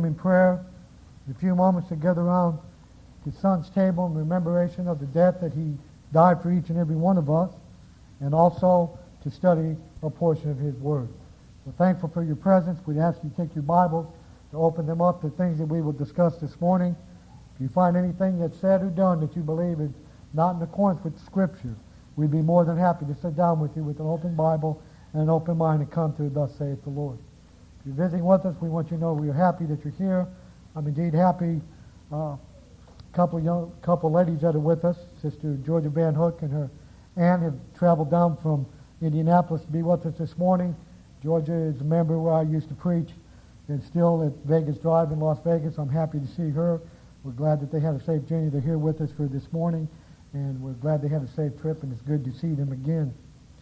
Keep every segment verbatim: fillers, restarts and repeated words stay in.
him in prayer. In a few moments to gather around his son's table in rememberation of the death that he died for each and every one of us, and also to study a portion of his word. We're thankful for your presence. We ask you to take your Bibles to open them up to things that we will discuss this morning. If you find anything that's said or done that you believe is not in accordance with Scripture, we'd be more than happy to sit down with you with an open Bible and an open mind and come to thus saith the Lord. If you're visiting with us, we want you to know we are happy that you're here. I'm indeed happy. A uh, couple of young, couple of ladies that are with us, Sister Georgia Van Hook and her aunt, have traveled down from Indianapolis to be with us this morning. Georgia is a member where I used to preach and still at Vegas Drive in Las Vegas. I'm happy to see her. We're glad that they had a safe journey. They're here with us for this morning, and we're glad they had a safe trip, and it's good to see them again.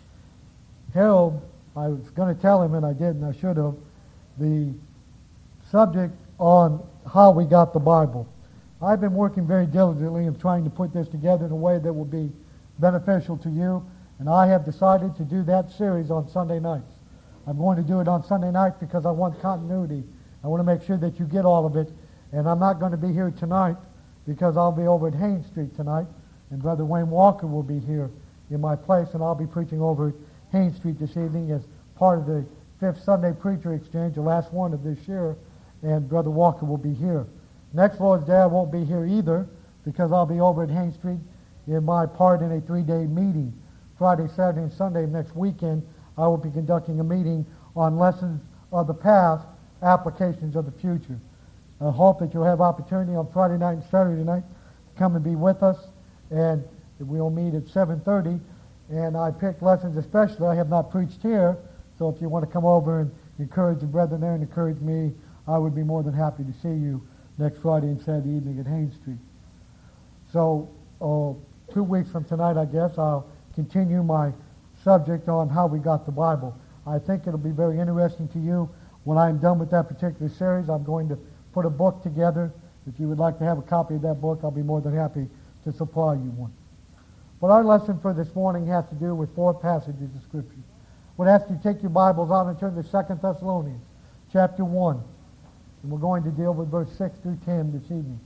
Harold, I was going to tell him, and I didn't, I should have, the subject on how we got the Bible. I've been working very diligently in trying to put this together in a way that will be beneficial to you, and I have decided to do that series on Sunday nights. I'm going to do it on Sunday nights because I want continuity. I want to make sure that you get all of it, and I'm not going to be here tonight because I'll be over at Haines Street tonight, and Brother Wayne Walker will be here in my place, and I'll be preaching over at Haines Street this evening as part of the fifth Sunday Preacher Exchange, the last one of this year, and Brother Walker will be here. Next Lord's Day I won't be here either because I'll be over at Haines Street in my part in a three-day meeting. Friday, Saturday, and Sunday next weekend I will be conducting a meeting on lessons of the past, applications of the future. I hope that you'll have opportunity on Friday night and Saturday night to come and be with us, and we'll meet at seven thirty. And I picked lessons especially. I have not preached here, so if you want to come over and encourage the brethren there and encourage me, I would be more than happy to see you next Friday and Saturday evening at Haines Street. So uh, two weeks from tonight, I guess, I'll continue my subject on how we got the Bible. I think it'll be very interesting to you. When I'm done with that particular series, I'm going to put a book together. If you would like to have a copy of that book, I'll be more than happy to supply you one. But our lesson for this morning has to do with four passages of Scripture. I would ask you to take your Bibles out and turn to Second Thessalonians chapter one. And we're going to deal with verse six through ten this evening.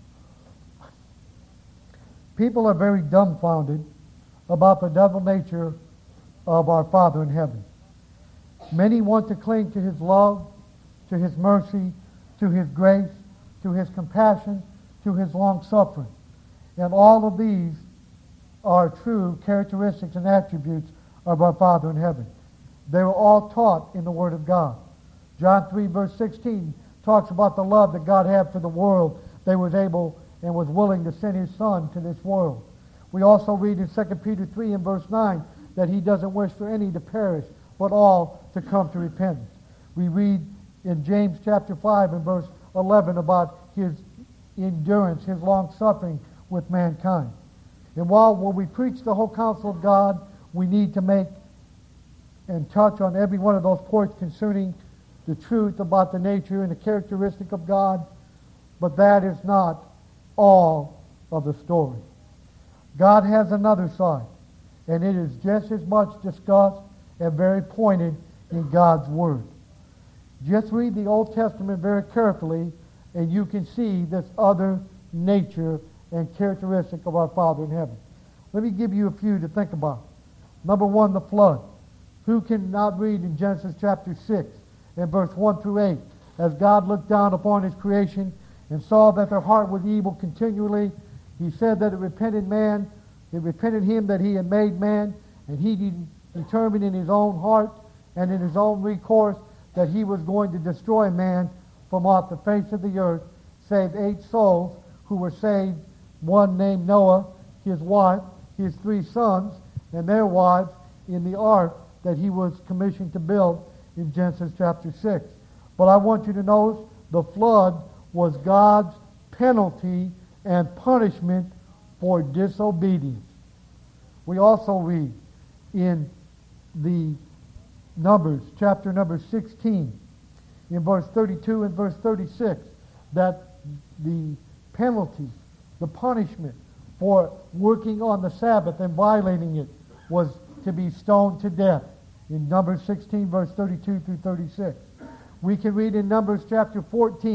People are very dumbfounded about the double nature of our Father in heaven. Many want to cling to His love, to His mercy, to His grace, to His compassion, to His long-suffering. And all of these are true characteristics and attributes of our Father in heaven. They were all taught in the Word of God. John three verse sixteen talks about the love that God had for the world. They was able and was willing to send His Son to this world. We also read in Second Peter three and verse nine that He doesn't wish for any to perish, but all to come to repentance. We read in James chapter five and verse eleven about His endurance, His long-suffering with mankind. And while when we preach the whole counsel of God, we need to make and touch on every one of those points concerning the truth about the nature and the characteristic of God, but that is not all of the story. God has another side, and it is just as much discussed and very pointed in God's Word. Just read the Old Testament very carefully, and you can see this other nature and characteristic of our Father in heaven. Let me give you a few to think about. Number one, the flood. Who can not read in Genesis chapter six and verse one through eight, as God looked down upon His creation and saw that their heart was evil continually, He said that it repented man, it repented Him that He had made man, and He de- determined in His own heart and in His own recourse that He was going to destroy man from off the face of the earth, save eight souls who were saved, one named Noah, his wife, his three sons, and their wives in the ark that He was commissioned to build in Genesis chapter six. But I want you to notice the flood was God's penalty and punishment for disobedience. We also read in the Numbers, chapter number sixteen, in verse thirty-two and verse thirty-six, that the penalty, the punishment for working on the Sabbath and violating it was to be stoned to death. In Numbers sixteen, verse thirty-two through thirty-six. We can read in Numbers chapter fourteen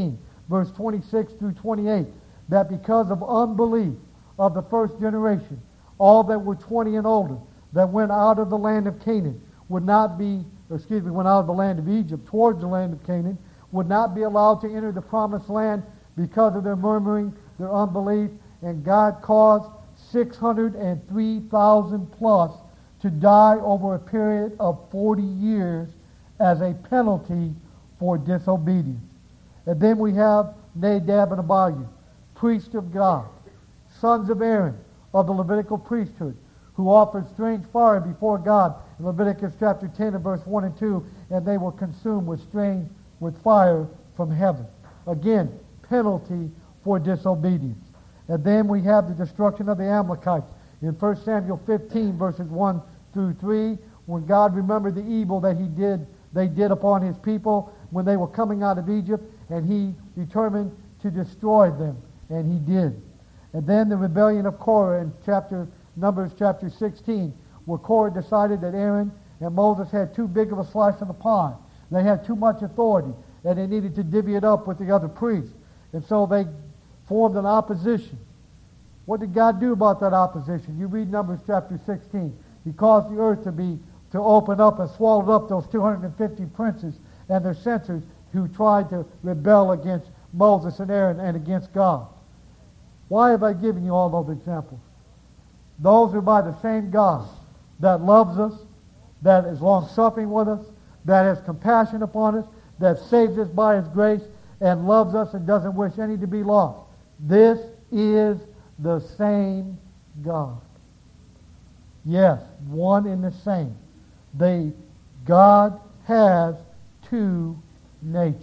verse twenty-six through twenty-eight, that because of unbelief of the first generation, all that were twenty and older, that went out of the land of Canaan, would not be, or excuse me, went out of the land of Egypt towards the land of Canaan, would not be allowed to enter the promised land because of their murmuring, their unbelief, and God caused six hundred three thousand plus to die over a period of forty years as a penalty for disobedience. And then we have Nadab and Abihu, priests of God, sons of Aaron of the Levitical priesthood, who offered strange fire before God in Leviticus chapter ten and verse one and two, and they were consumed with strange with fire from heaven. Again, penalty for disobedience. And then we have the destruction of the Amalekites in First Samuel fifteen verses one through three, when God remembered the evil that he did they did upon his people when they were coming out of Egypt, and he determined to destroy them, and he did. And then the rebellion of Korah in chapter Numbers chapter sixteen, where Korah decided that Aaron and Moses had too big of a slice of the pie. They had too much authority, and they needed to divvy it up with the other priests. And so they formed an opposition. What did God do about that opposition? You read Numbers chapter sixteen. He caused the earth to be to open up and swallowed up those two hundred fifty princes and their censors who tried to rebel against Moses and Aaron and against God. Why have I given you all those examples? Those are by the same God that loves us, that is long-suffering with us, that has compassion upon us, that saves us by his grace, and loves us and doesn't wish any to be lost. This is the same God. Yes, one and the same. They, God has two natures.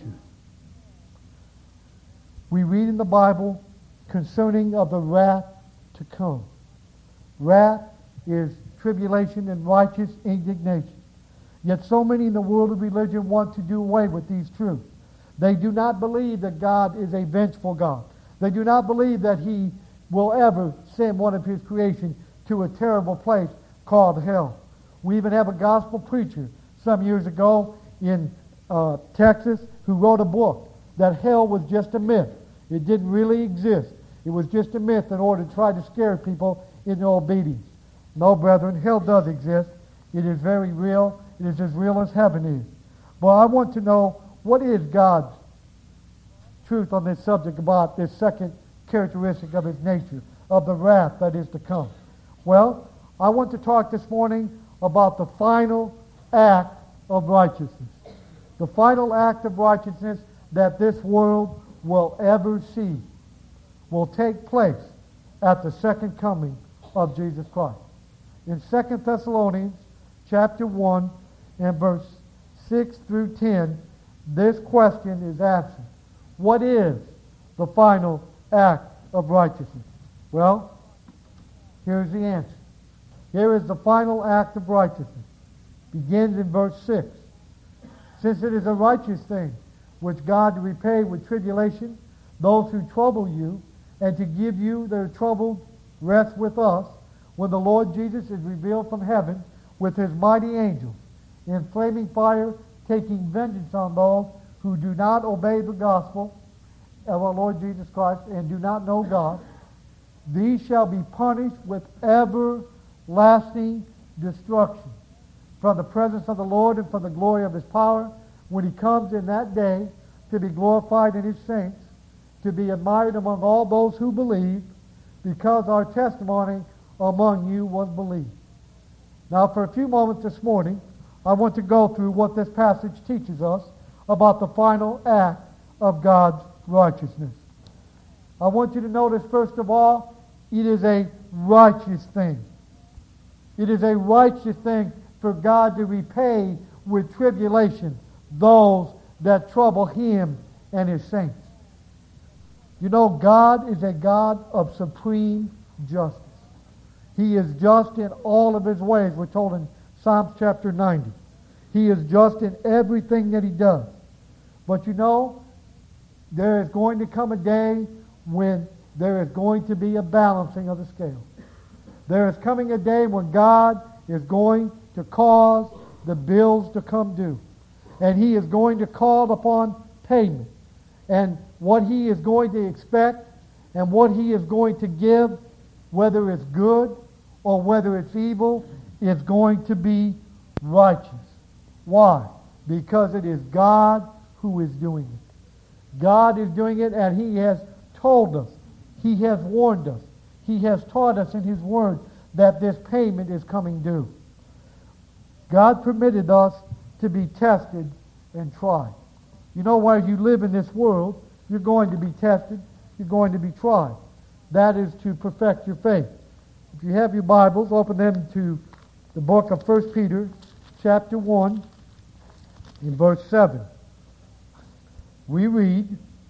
We read in the Bible concerning of the wrath to come. Wrath is tribulation and righteous indignation. Yet so many in the world of religion want to do away with these truths. They do not believe that God is a vengeful God. They do not believe that he will ever send one of his creation to a terrible place called hell. We even have a gospel preacher some years ago in uh, Texas who wrote a book that hell was just a myth. It didn't really exist. It was just a myth in order to try to scare people into obedience. No, brethren, hell does exist. It is very real. It is as real as heaven is. But I want to know, what is God's truth on this subject about this second characteristic of his nature, of the wrath that is to come? Well, I want to talk this morning about the final act of righteousness. The final act of righteousness that this world will ever see will take place at the second coming of Jesus Christ. In Second Thessalonians chapter one and verse six through ten, this question is answered. What is the final act of righteousness? Well, here's the answer. Here is the final act of righteousness. Begins in verse six. Since it is a righteous thing which God to repay with tribulation those who trouble you, and to give you their troubled rest with us, when the Lord Jesus is revealed from heaven with his mighty angels, in flaming fire, taking vengeance on those who do not obey the gospel of our Lord Jesus Christ and do not know God. These shall be punished with everlasting destruction from the presence of the Lord and from the glory of his power, when he comes in that day to be glorified in his saints, to be admired among all those who believe, because our testimony among you was believed. Now, for a few moments this morning, I want to go through what this passage teaches us about the final act of God's righteousness. I want you to notice, first of all, it is a righteous thing. It is a righteous thing for God to repay with tribulation those that trouble him and his saints. You know, God is a God of supreme justice. He is just in all of his ways. We're told in Psalms chapter ninety. He is just in everything that he does. But you know, there is going to come a day when there is going to be a balancing of the scale. There is coming a day when God is going to cause the bills to come due. And he is going to call upon payment. and what He is going to expect and what He is going to give, whether it's good or whether it's evil, is going to be righteous. Why? Because it is God who is doing it. God is doing it, and He has told us. He has warned us. He has taught us in His Word that this payment is coming due. God permitted us to be tested and tried. You know, while you live in this world, you're going to be tested, you're going to be tried. That is to perfect your faith. If you have your Bibles, open them to the book of First Peter, chapter one, in verse seven. We read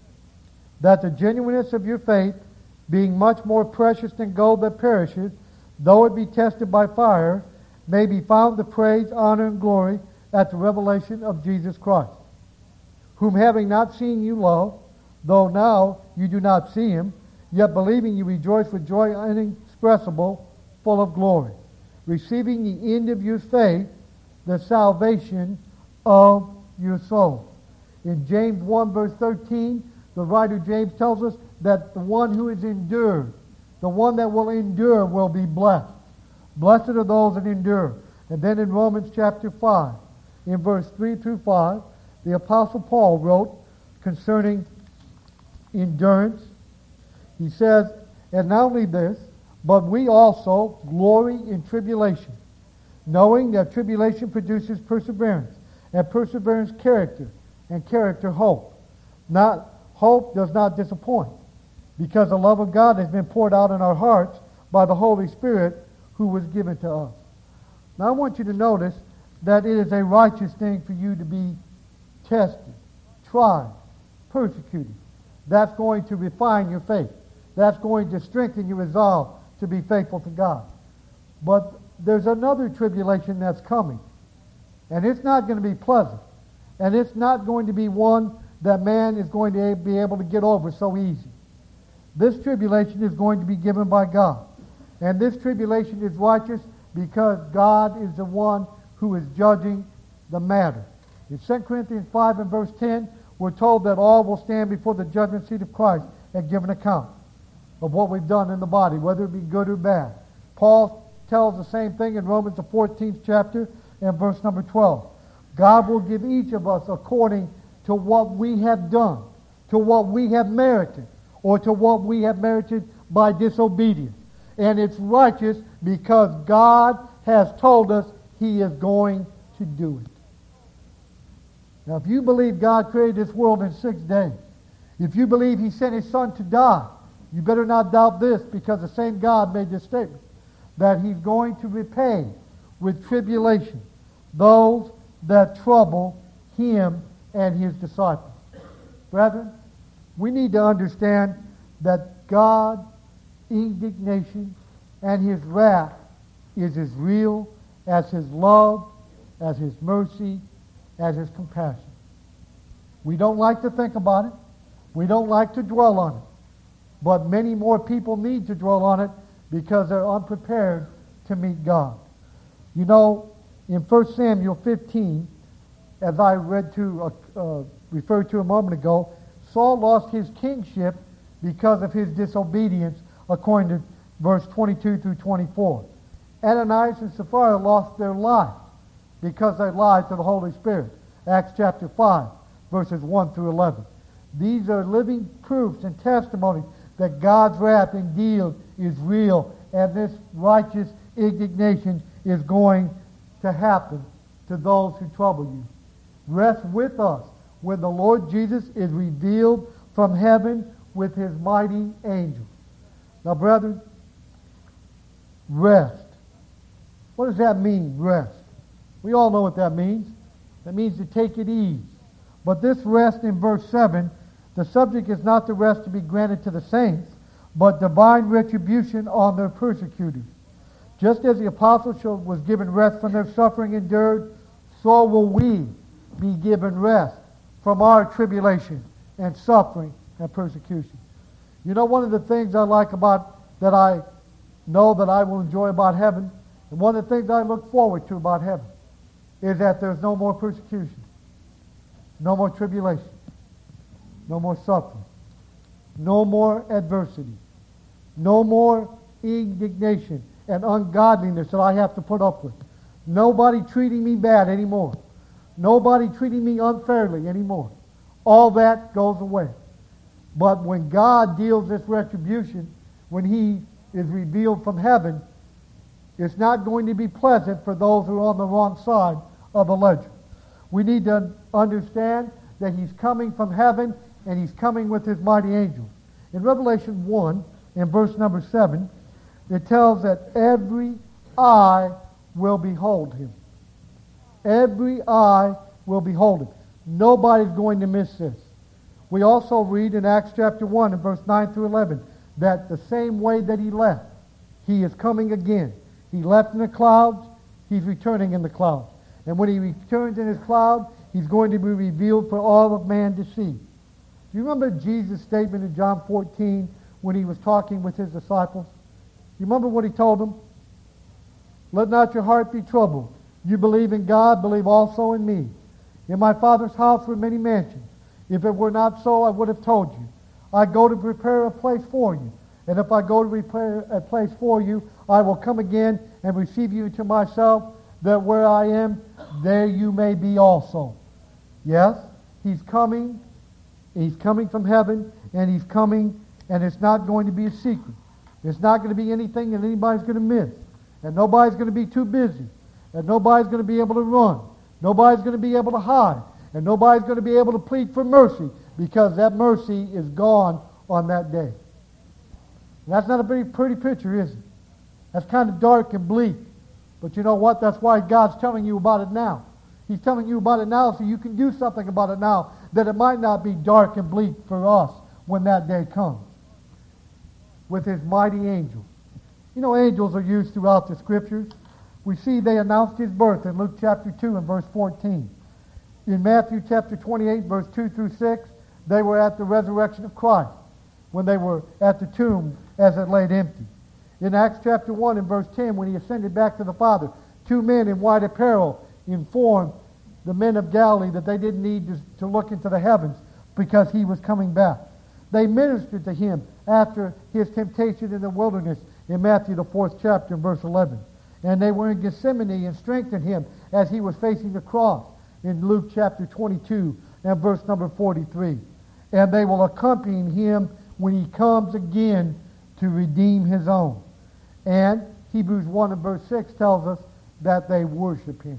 that the genuineness of your faith, being much more precious than gold that perisheth, though it be tested by fire, may be found to praise, honor, and glory at the revelation of Jesus Christ, whom having not seen you love, though now you do not see Him, yet believing you rejoice with joy inexpressible, full of glory, receiving the end of your faith, the salvation of your soul. In James one verse thirteen, the writer James tells us that the one who is endured, the one that will endure, will be blessed. Blessed are those that endure. And then in Romans chapter five, in verse three through five, the Apostle Paul wrote concerning endurance. He says, and not only this, but we also glory in tribulation, knowing that tribulation produces perseverance, and perseverance character, and character hope. Not hope does not disappoint, because the love of God has been poured out in our hearts by the Holy Spirit who was given to us. Now I want you to notice that it is a righteous thing for you to be tested, tried, persecuted. That's going to refine your faith. That's going to strengthen your resolve to be faithful to God. But there's another tribulation that's coming. And it's not going to be pleasant. And it's not going to be one that man is going to be able to get over so easy. This tribulation is going to be given by God. And this tribulation is righteous because God is the one who is judging the matter. In Second Corinthians five and verse ten, we're told that all will stand before the judgment seat of Christ and give an account of what we've done in the body, whether it be good or bad. Paul tells the same thing in Romans the fourteenth chapter and verse number twelve. God will give each of us according to what we have done, to what we have merited, or to what we have merited by disobedience. And it's righteous because God has told us He is going to do it. Now, if you believe God created this world in six days, if you believe He sent His Son to die, you better not doubt this, because the same God made this statement, that He's going to repay with tribulation those that trouble Him and His disciples. Brethren, we need to understand that God's indignation and His wrath is as real as His love, as His mercy, as His compassion. We don't like to think about it. We don't like to dwell on it. But many more people need to dwell on it because they're unprepared to meet God. You know, in First Samuel fifteen, as I read to, uh, uh, referred to a moment ago, Saul lost his kingship because of his disobedience, according to verse twenty-two through twenty-four. Ananias and Sapphira lost their life because they lied to the Holy Spirit. Acts chapter five, verses one through eleven. These are living proofs and testimonies that God's wrath indeed is real, and this righteous indignation is going to happen to those who trouble you. Rest with us when the Lord Jesus is revealed from heaven with His mighty angels. Now, brethren, rest. What does that mean, rest? We all know what that means. That means to take it easy. But this rest in verse seven, the subject is not the rest to be granted to the saints, but divine retribution on their persecutors. Just as the apostleship was given rest from their suffering endured, so will we be given rest from our tribulation and suffering and persecution. You know, one of the things I like about, that I know that I will enjoy about heaven, and one of the things I look forward to about heaven, is that there's no more persecution, no more tribulation. No more suffering. No more adversity. No more indignation and ungodliness that I have to put up with. Nobody treating me bad anymore. Nobody treating me unfairly anymore. All that goes away. But when God deals this retribution, when he is revealed from heaven, it's not going to be pleasant for those who are on the wrong side of the ledger. We need to understand that he's coming from heaven and he's coming with his mighty angels. In Revelation one, in verse number seven, it tells that every eye will behold him. Every eye will behold him. Nobody's going to miss this. We also read in Acts chapter one, in verse nine through eleven, that the same way that he left, he is coming again. He left in the clouds, he's returning in the clouds. And when he returns in his cloud, he's going to be revealed for all of man to see. Do you remember Jesus' statement in John fourteen when he was talking with his disciples? You remember what he told them? Let not your heart be troubled. You believe in God, believe also in me. In my Father's house were many mansions. If it were not so, I would have told you. I go to prepare a place for you. And if I go to prepare a place for you, I will come again and receive you to myself, that where I am, there you may be also. Yes, he's coming. He's coming from heaven, and he's coming, and it's not going to be a secret. It's not going to be anything that anybody's going to miss. And nobody's going to be too busy. And nobody's going to be able to run. Nobody's going to be able to hide. And nobody's going to be able to plead for mercy, because that mercy is gone on that day. And that's not a very pretty picture, is it? That's kind of dark and bleak. But you know what? That's why God's telling you about it now. He's telling you about it now so you can do something about it now, that it might not be dark and bleak for us when that day comes. With his mighty angels. You know, angels are used throughout the Scriptures. We see they announced his birth in Luke chapter two and verse fourteen. In Matthew chapter twenty-eight, verse two through six, they were at the resurrection of Christ when they were at the tomb as it laid empty. In Acts chapter one and verse ten, when he ascended back to the Father, two men in white apparel informed the men of Galilee that they didn't need to, to look into the heavens because he was coming back. They ministered to him after his temptation in the wilderness in Matthew the fourth chapter and verse eleven. And they were in Gethsemane and strengthened him as he was facing the cross in Luke chapter twenty-two and verse number forty-three. And they will accompany him when he comes again to redeem his own. And Hebrews one and verse six tells us that they worship him.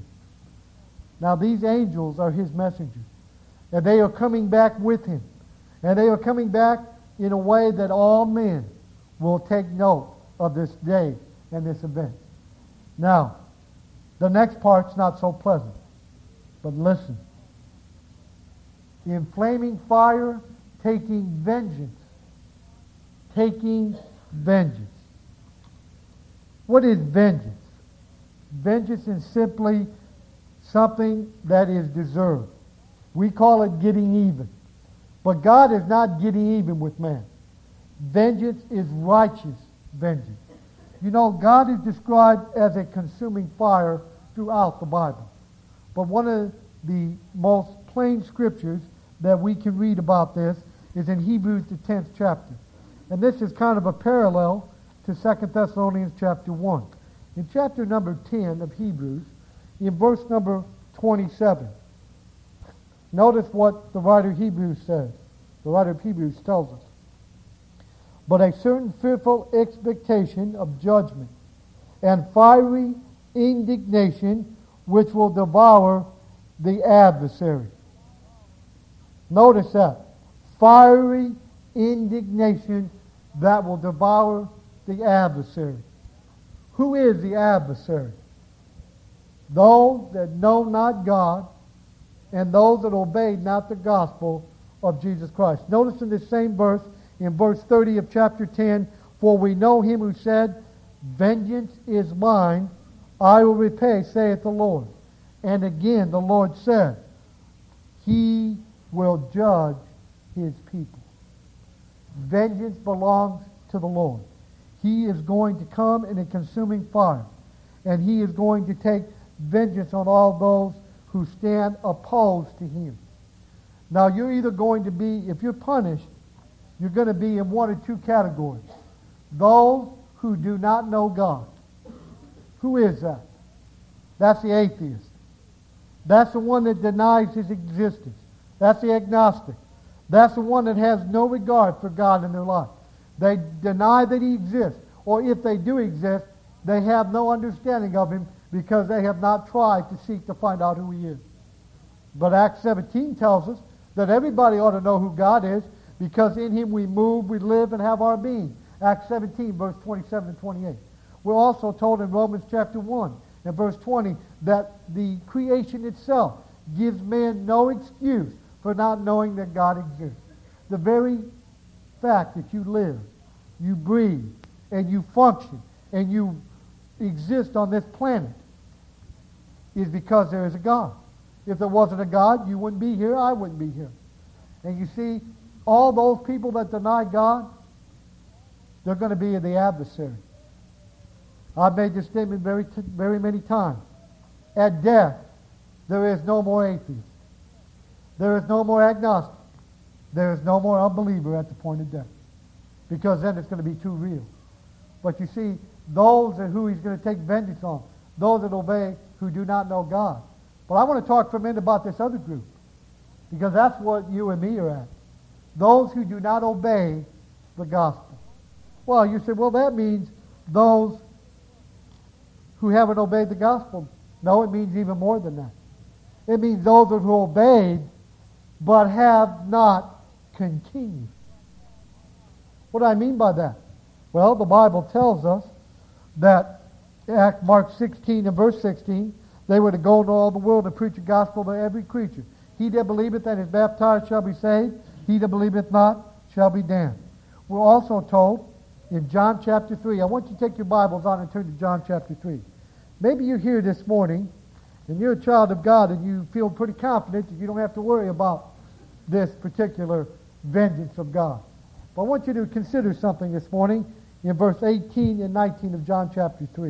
Now these angels are his messengers. And they are coming back with him. And they are coming back in a way that all men will take note of this day and this event. Now, the next part's not so pleasant. But listen. In flaming fire, taking vengeance. Taking vengeance. What is vengeance? Vengeance is simply something that is deserved. We call it getting even. But God is not getting even with man. Vengeance is righteous vengeance. You know, God is described as a consuming fire throughout the Bible. But one of the most plain scriptures that we can read about this is in Hebrews the tenth chapter. And this is kind of a parallel to Second Thessalonians chapter one. In chapter number ten of Hebrews, in verse number twenty-seven, notice what the writer of Hebrews says. The writer of Hebrews tells us. But a certain fearful expectation of judgment and fiery indignation which will devour the adversary. Notice that. Fiery indignation that will devour the adversary. Who is the adversary? Those that know not God and those that obey not the gospel of Jesus Christ. Notice in this same verse, in verse thirty of chapter ten, for we know him who said, vengeance is mine, I will repay, saith the Lord. And again the Lord said, he will judge his people. Vengeance belongs to the Lord. He is going to come in a consuming fire, and he is going to take vengeance on all those who stand opposed to him. Now, you're either going to be, if you're punished, you're going to be in one or two categories. Those who do not know God. Who is that? That's the atheist. That's the one that denies his existence. That's the agnostic. That's the one that has no regard for God in their life. They deny that he exists. Or if they do exist, they have no understanding of him because they have not tried to seek to find out who he is. But Acts seventeen tells us that everybody ought to know who God is because in him we move, we live, and have our being. Acts seventeen, verse twenty-seven and twenty-eight. We're also told in Romans chapter one and verse twenty that the creation itself gives man no excuse for not knowing that God exists. The very fact that you live, you breathe, and you function, and you exist on this planet is because there is a God. If there wasn't a God, you wouldn't be here, I wouldn't be here. And you see, all those people that deny God, they're going to be the adversary. I've made this statement very, t- very many times. At death, there is no more atheist. There is no more agnostic. There is no more unbeliever at the point of death. Because then it's going to be too real. But you see, those are who he's going to take vengeance on. Those that obey who do not know God. But I want to talk for a minute about this other group. Because that's what you and me are at. Those who do not obey the gospel. Well, you say, well, that means those who haven't obeyed the gospel. No, it means even more than that. It means those who obeyed but have not continued. What do I mean by that? Well, the Bible tells us that Act Mark sixteen and verse sixteen, they were to go into all the world and preach the gospel to every creature. He that believeth and is baptized shall be saved. He that believeth not shall be damned. We're also told in John chapter three. I want you to take your Bibles on and turn to John chapter three. Maybe you're here this morning and you're a child of God and you feel pretty confident that you don't have to worry about this particular vengeance of God. But I want you to consider something this morning in verse eighteen and nineteen of John chapter three.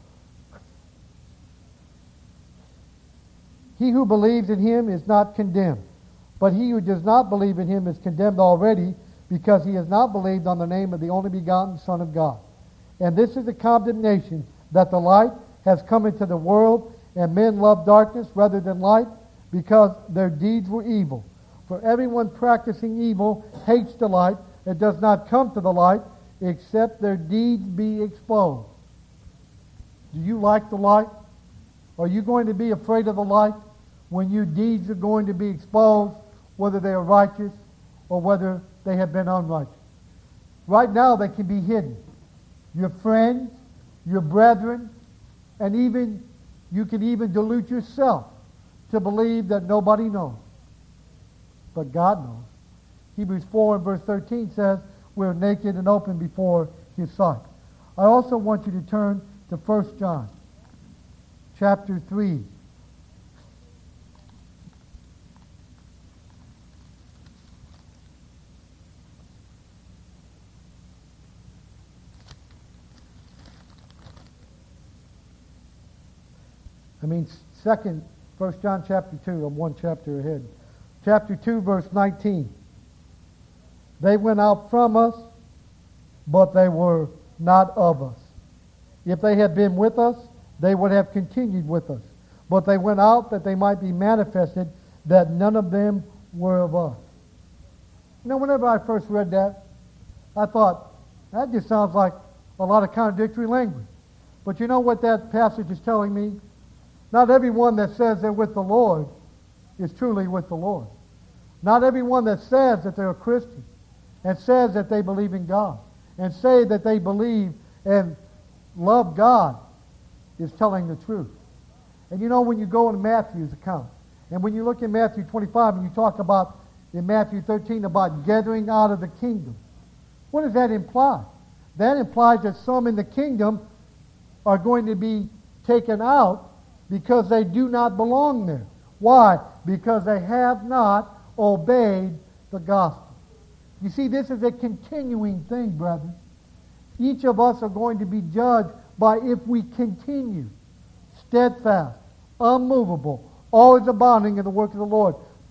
He who believes in him is not condemned, but he who does not believe in him is condemned already, because he has not believed on the name of the only begotten Son of God. And this is the condemnation, that the light has come into the world, and men love darkness rather than light, because their deeds were evil. For everyone practicing evil hates the light, and does not come to the light, except their deeds be exposed. Do you like the light? Are you going to be afraid of the light when your deeds are going to be exposed, whether they are righteous or whether they have been unrighteous? Right now they can be hidden. Your friends, your brethren, and even you can even delude yourself to believe that nobody knows. But God knows. Hebrews four and verse thirteen says, we're naked and open before his sight. I also want you to turn to First John chapter three. I mean, second, First John chapter two, I'm one chapter ahead. Chapter two, verse nineteen. They went out from us, but they were not of us. If they had been with us, they would have continued with us. But they went out that they might be manifested, that none of them were of us. You know, whenever I first read that, I thought, that just sounds like a lot of contradictory language. But you know what that passage is telling me? Not everyone that says they're with the Lord is truly with the Lord. Not everyone that says that they're a Christian and says that they believe in God and say that they believe and love God is telling the truth. And you know, when you go into Matthew's account, and when you look in Matthew twenty-five and you talk about in Matthew thirteen about gathering out of the kingdom, what does that imply? That implies that some in the kingdom are going to be taken out because they do not belong there. Why? Because they have not obeyed the gospel. You see, this is a continuing thing, brethren. Each of us are going to be judged by if we continue steadfast, unmovable, always abounding in the work of the Lord,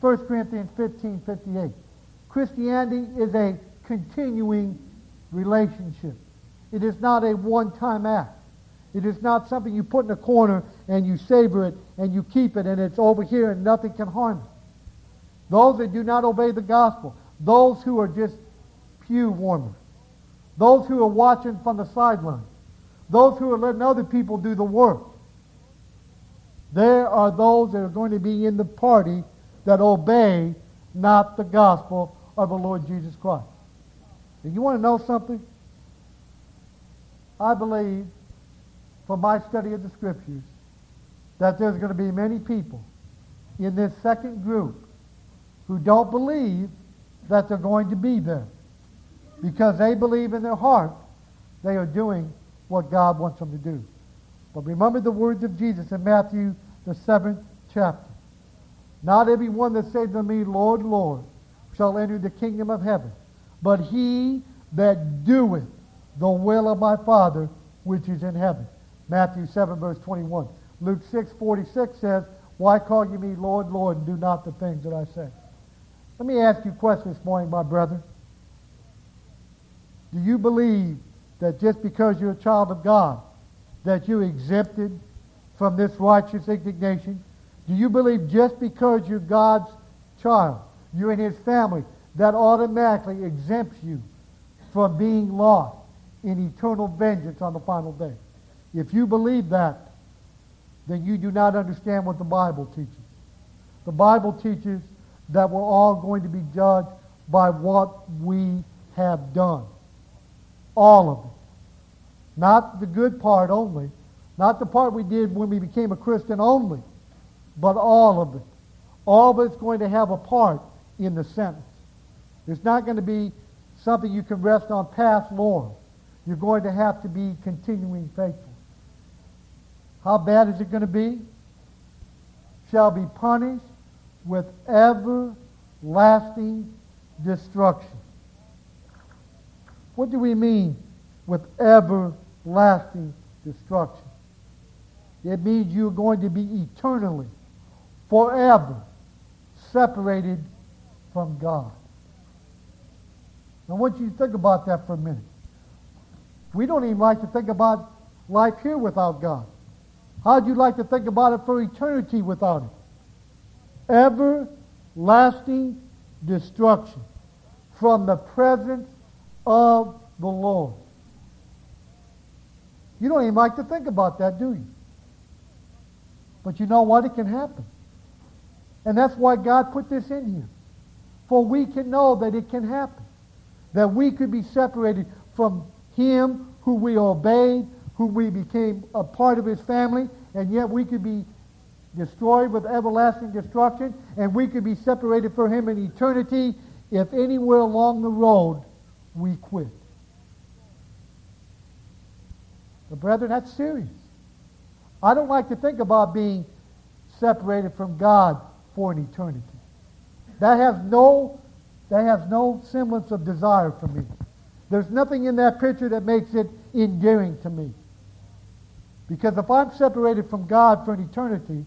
First Corinthians fifteen fifty-eight. Christianity is a continuing relationship. It is not a one-time act. It is not something you put in a corner and you savor it and you keep it and it's over here and nothing can harm it. Those that do not obey the gospel, those who are just pew warmers, those who are watching from the sidelines, those who are letting other people do the work, there are those that are going to be in the party that obey not the gospel of the Lord Jesus Christ. And you want to know something? I believe, from my study of the Scriptures, that there's going to be many people in this second group who don't believe that they're going to be there because they believe in their heart they are doing what God wants them to do. But remember the words of Jesus in Matthew, the seventh chapter. Not every one that saith to me, Lord, Lord, shall enter the kingdom of heaven, but he that doeth the will of my Father which is in heaven. Matthew seven, verse twenty-one. Luke six, forty-six says, why call you me Lord, Lord, and do not the things that I say? Let me ask you a question this morning, my brother. Do you believe that just because you're a child of God, that you're exempted from this righteous indignation? Do you believe just because you're God's child, you're in His family, that automatically exempts you from being lost in eternal vengeance on the final day? If you believe that, then you do not understand what the Bible teaches. The Bible teaches that we're all going to be judged by what we have done. All of it. Not the good part only. Not the part we did when we became a Christian only. But all of it. All of it's going to have a part in the sentence. It's not going to be something you can rest on past laurels. You're going to have to be continuing faithful. How bad is it going to be? Shall be punished with everlasting destruction. What do we mean with everlasting destruction? It means you're going to be eternally, forever, separated from God. I want you to think about that for a minute. We don't even like to think about life here without God. How'd you like to think about it for eternity without it? Everlasting destruction from the presence of the Lord. You don't even like to think about that, do you? But you know what? It can happen. And that's why God put this in here. For we can know that it can happen. That we could be separated from Him who we obeyed, who we became a part of His family, and yet we could be destroyed with everlasting destruction, and we could be separated from Him in eternity if anywhere along the road we quit. But brethren, that's serious. I don't like to think about being separated from God for an eternity. That has no, that has no semblance of desire for me. There's nothing in that picture that makes it endearing to me. Because if I'm separated from God for an eternity,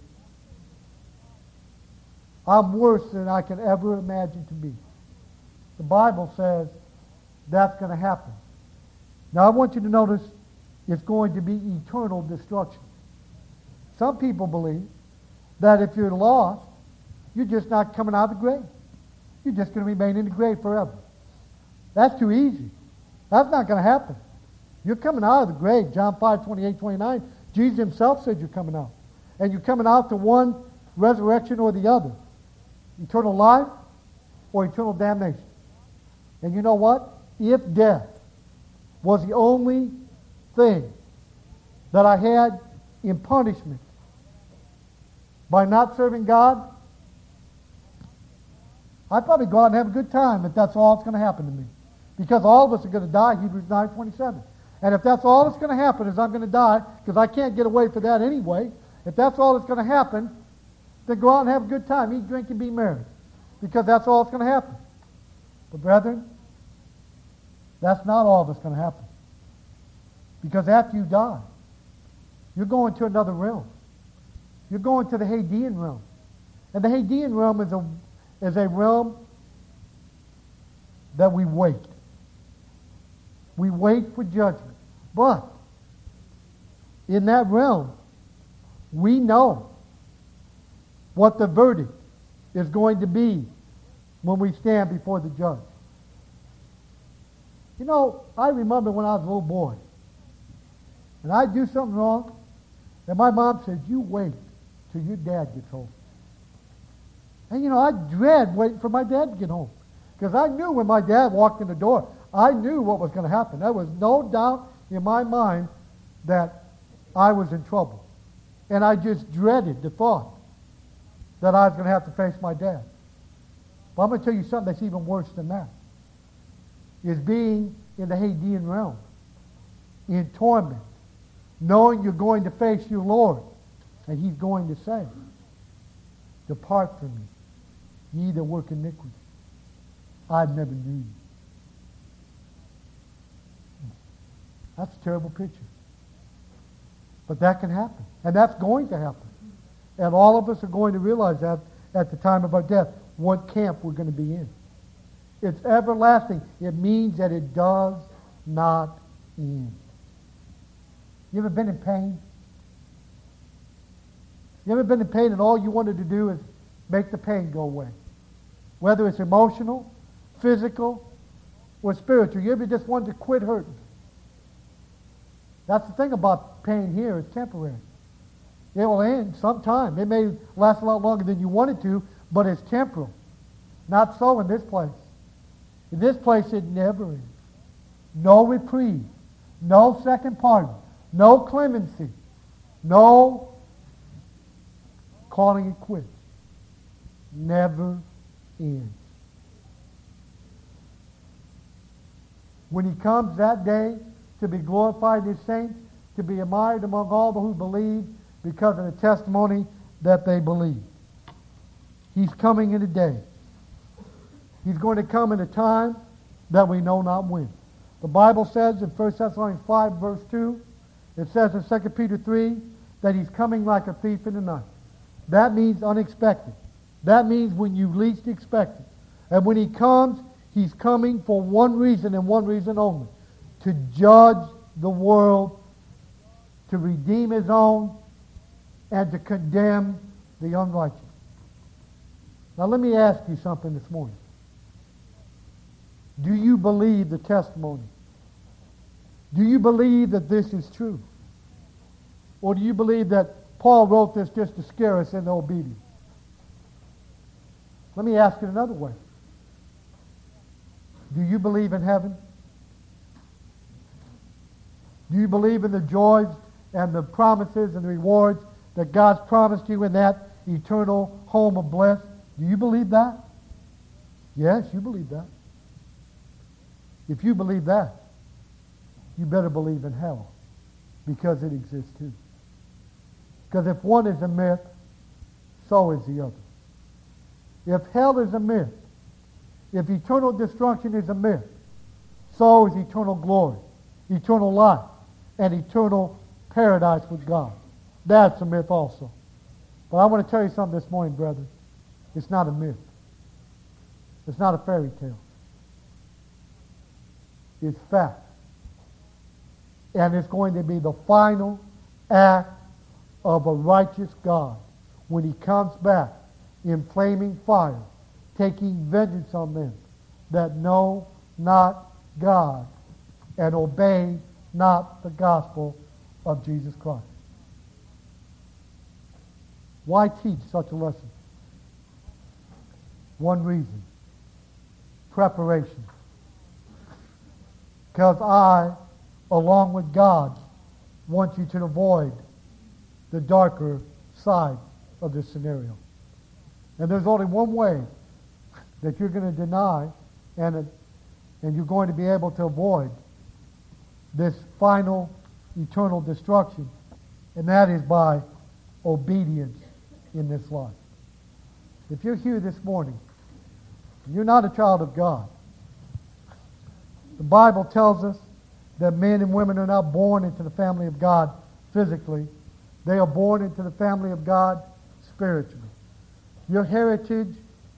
I'm worse than I can ever imagine to be. The Bible says that's going to happen. Now I want you to notice it's going to be eternal destruction. Some people believe that if you're lost, you're just not coming out of the grave. You're just going to remain in the grave forever. That's too easy. That's not going to happen. You're coming out of the grave. John five, twenty-eight, twenty-nine. Jesus Himself said you're coming out. And you're coming out to one resurrection or the other. Eternal life or eternal damnation. And you know what? If death was the only thing that I had in punishment by not serving God, I'd probably go out and have a good time if that's all that's going to happen to me. Because all of us are going to die, Hebrews nine twenty-seven. And if that's all that's going to happen is I'm going to die, because I can't get away for that anyway, if that's all that's going to happen, then go out and have a good time, eat, drink, and be merry. Because that's all that's going to happen. But brethren, that's not all that's going to happen. Because after you die, you're going to another realm. You're going to the Hadean realm. And the Hadean realm is a, is a realm that we wait. We wait for judgment. But in that realm, we know what the verdict is going to be when we stand before the judge. You know, I remember when I was a little boy, and I'd do something wrong, and my mom said, "You wait till your dad gets home." And you know, I dread waiting for my dad to get home, because I knew when my dad walked in the door, I knew what was going to happen. There was no doubt in my mind that I was in trouble. And I just dreaded the thought that I was going to have to face my dad. But I'm going to tell you something that's even worse than that. Is being in the Hadean realm, in torment, knowing you're going to face your Lord, and He's going to say, "Depart from me, ye that work iniquity. I never knew you." That's a terrible picture. But that can happen. And that's going to happen. And all of us are going to realize that at the time of our death, what camp we're going to be in. It's everlasting. It means that it does not end. You ever been in pain? You ever been in pain and all you wanted to do is make the pain go away? Whether it's emotional, physical, or spiritual. You ever just wanted to quit hurting? That's the thing about pain here. It's temporary. It will end sometime. It may last a lot longer than you want it to, but it's temporal. Not so in this place. In this place, it never ends. No reprieve. No second pardon. No clemency. No calling it quits. Never ends. When He comes that day to be glorified in His saints, to be admired among all who believe because of the testimony that they believe. He's coming in a day. He's going to come in a time that we know not when. The Bible says in First Thessalonians five, verse two, it says in Second Peter three, that He's coming like a thief in the night. That means unexpected. That means when you least expect it. And when He comes, He's coming for one reason and one reason only. To judge the world, to redeem His own, and to condemn the unrighteous. Now let me ask you something this morning. Do you believe the testimony? Do you believe that this is true? Or do you believe that Paul wrote this just to scare us into obedience? Let me ask it another way. Do you believe in heaven? Do you believe in the joys and the promises and the rewards that God's promised you in that eternal home of bliss? Do you believe that? Yes, you believe that. If you believe that, you better believe in hell, because it exists too. Because if one is a myth, so is the other. If hell is a myth, if eternal destruction is a myth, so is eternal glory, eternal life, and eternal paradise with God. That's a myth also. But I want to tell you something this morning, brethren. It's not a myth. It's not a fairy tale. It's fact. And it's going to be the final act of a righteous God when He comes back in flaming fire, taking vengeance on them that know not God and obey not the gospel of Jesus Christ. Why teach such a lesson? One reason. Preparation. Because I, along with God, want you to avoid the darker side of this scenario. And there's only one way that you're going to deny and, it, and you're going to be able to avoid this final eternal destruction, and that is by obedience in this life. If you're here this morning and you're not a child of God, the Bible tells us that men and women are not born into the family of God physically. They are born into the family of God spiritually. Your heritage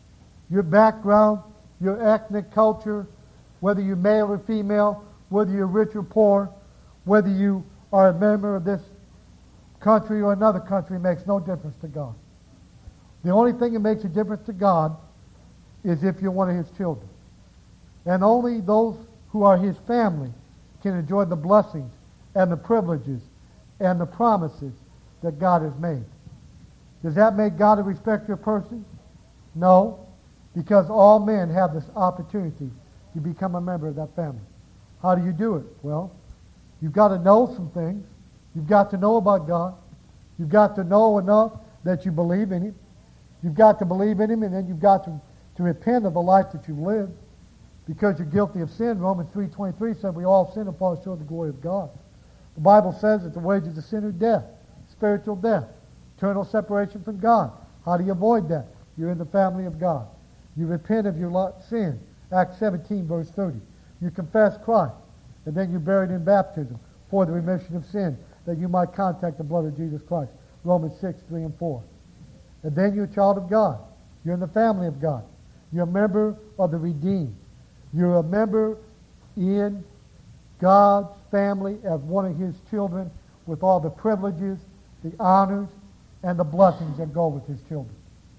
your background, your ethnic culture, whether you're male or female, whether you're rich or poor, whether you are a member of this country or another country, makes no difference to God. The only thing that makes a difference to God is if you're one of his children. And only those who are his family can enjoy the blessings and the privileges and the promises that God has made. Does that make God a respecter person? No, because all men have this opportunity to become a member of that family. How do you do it? Well, you've got to know some things. You've got to know about God. You've got to know enough that you believe in him. You've got to believe in him, and then you've got to, to repent of the life that you've lived because you're guilty of sin. Romans three twenty-three said we all sin and fall short of the glory of God. The Bible says that the wages of sin are death, spiritual death, eternal separation from God. How do you avoid that? You're in the family of God. You repent of your sin. Acts seventeen, verse thirty. You confess Christ, and then you're buried in baptism for the remission of sin, that you might contact the blood of Jesus Christ. Romans six, three and four. And then you're a child of God. You're in the family of God. You're a member of the redeemed. You're a member in God's family as one of his children with all the privileges, the honors, and the blessings that go with his children.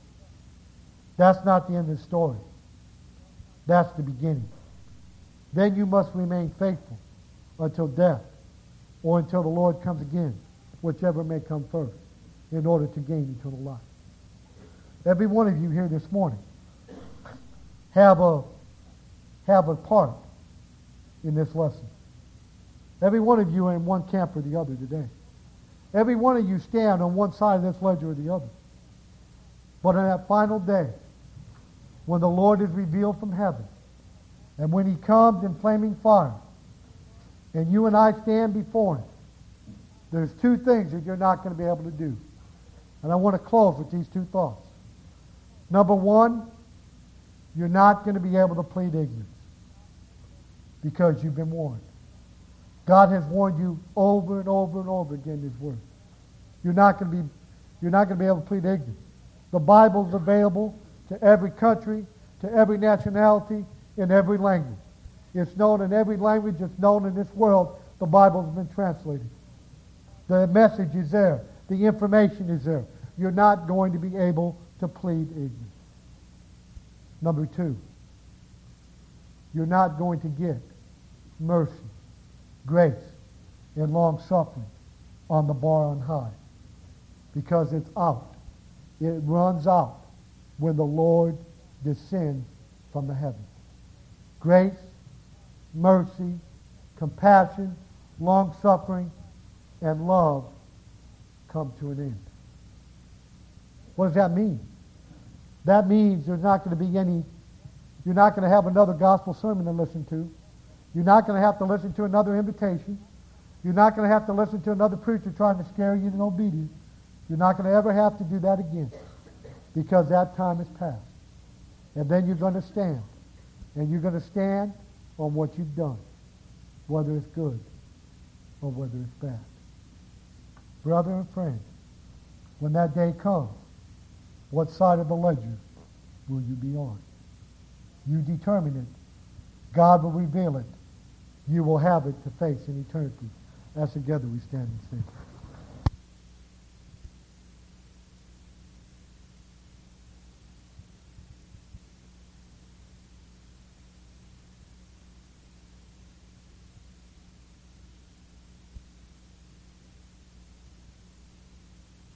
That's not the end of the story. That's the beginning. Then you must remain faithful until death or until the Lord comes again, whichever may come first, in order to gain eternal life. Every one of you here this morning have a, have a part in this lesson. Every one of you are in one camp or the other today. Every one of you stand on one side of this ledger or the other. But on that final day, when the Lord is revealed from heaven, and when he comes in flaming fire, and you and I stand before him, there's two things that you're not going to be able to do. And I want to close with these two thoughts. Number one, you're not going to be able to plead ignorance because you've been warned. God has warned you over and over and over again in his word. You're not going to be, you're not going to be able to plead ignorance. The Bible's available to every country, to every nationality, in every language. It's known in every language that's known in this world. The Bible's been translated. The message is there. The information is there. You're not going to be able to plead ignorance. Number two, you're not going to get mercy, grace, and long suffering on the bar on high, because it's out. It runs out when the Lord descends from the heavens. Grace, mercy, compassion, long suffering, and love come to an end. What does that mean? That means there's not going to be any, you're not going to have another gospel sermon to listen to. You're not going to have to listen to another invitation. You're not going to have to listen to another preacher trying to scare you into obedience. You're not going to ever have to do that again, because that time has passed. And then you're going to stand. And you're going to stand on what you've done, whether it's good or whether it's bad. Brother and friend, when that day comes, what side of the ledger will you be on? You determine it. God will reveal it. You will have it to face in eternity. As together we stand and sing.